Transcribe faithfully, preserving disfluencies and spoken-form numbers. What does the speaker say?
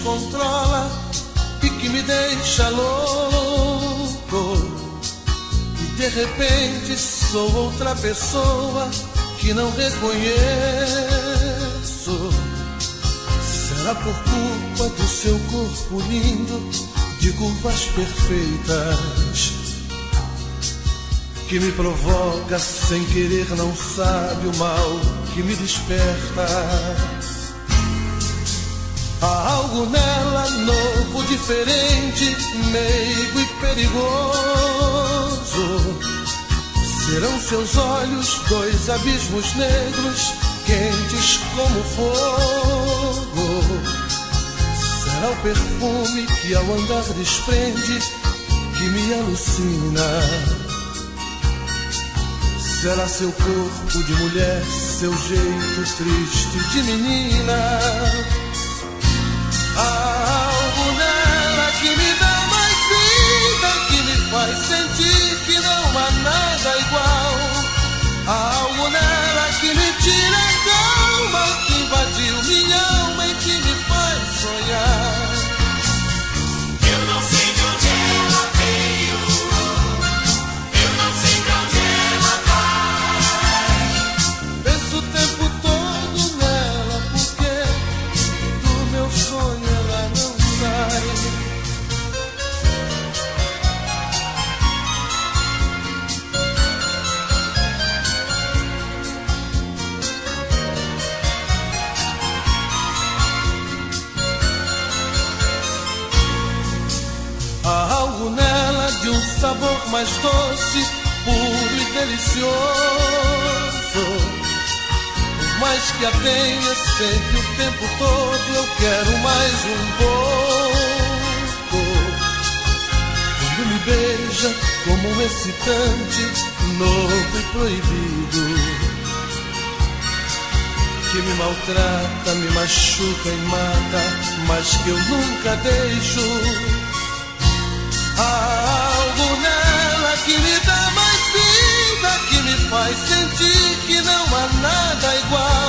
descontrola e que me deixa louco. E de repente sou outra pessoa que não reconheço. Será por culpa do seu corpo lindo, de curvas perfeitas, que me provoca sem querer, não sabe o mal que me desperta. Há algo nela novo, diferente, meigo e perigoso. Serão seus olhos dois abismos negros, quentes como fogo. Será o perfume que ao andar desprende, que me alucina. Será seu corpo de mulher, seu jeito triste de menina. Há algo nela que me dá mais vida, que me faz sentir que não há nada igual. Há algo nela que me tira a calma, que invadiu minha alma e que me faz sonhar. Eu não sei de onde ela veio, eu não sei de onde ela vai. Penso o tempo todo nela, porque do meu sonho ela não sai. Há algo nela de um sabor mais doce, puro e delicioso. Por mais que a tenha sempre o tempo todo, eu quero mais um pouco. Quando me beija como um excitante, novo e proibido, que me maltrata, me machuca e mata, mas que eu nunca deixo. Há algo nela que me dá mais vida, que me faz sentir que não há nada igual.